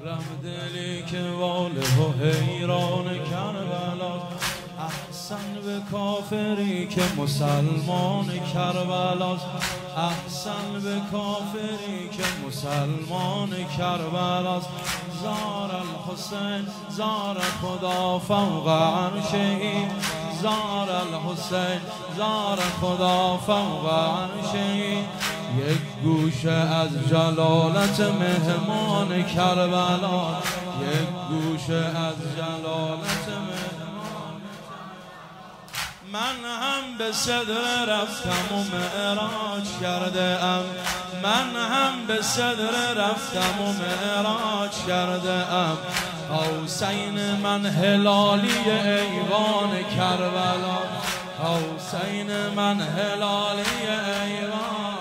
دلی که واله و حیران کربلا، احسن به کافری که مسلمان کربلا، احسن به کافری که مسلمان کربلا. زار الحسین زار خدا فوق عرشه، زار الحسین زار خدا فوق عرشه. یک گوشه از جلالت مهمان کربلا، یک گوشه از جلالت مهمان. من هم به صدر رفتم و معراج کرده ام، من هم به صدر رفتم و معراج کرده ام. حسین من هلالی ایوان کربلا، حسین من هلالی ایوان.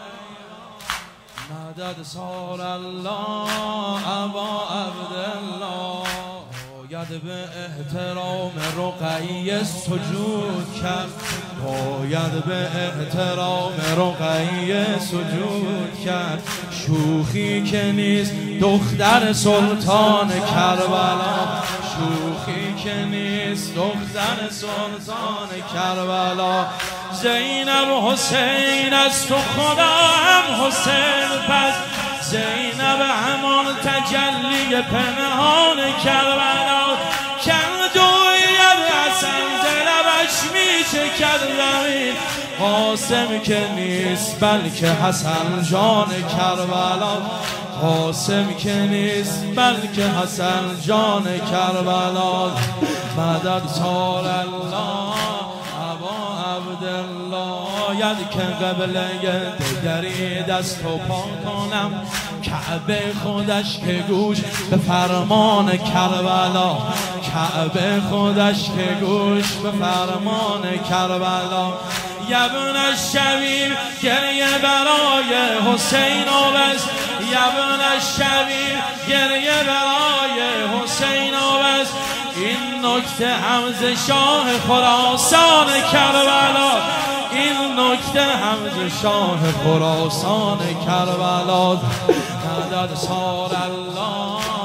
مدد سار الله ابا عبدالله، باید به احترام رقیه سجود کرد، باید به احترام رقیه سجود کرد. شوخی که نیست دختر سلطان کربلا، شوخی که نیست دختر سلطان کربلا. زینب حسین از تو خدا هم حسین پس، زینب همان تجلی پنهان کربلا. کردوید حسن زلبش میچکد زمین، قاسم که نیست بلکه حسن جان کربلا، قاسم که نیست بلکه حسن جان کربلا. مدد سال الله ابا عبدالله، ید که قبله دگری دست و پا کنم. کعبه خودش که گوش به فرمان کربلا، کعبه خودش که گوش به فرمان کربلا. یبن الشبیب گریه برای حسین و بس، یبن الشبیب گریه برای حسین و بس. این نکته حمز شاه خراسان کربلا، این نکته حمز شاه خراسان کربلا. مدد سار الله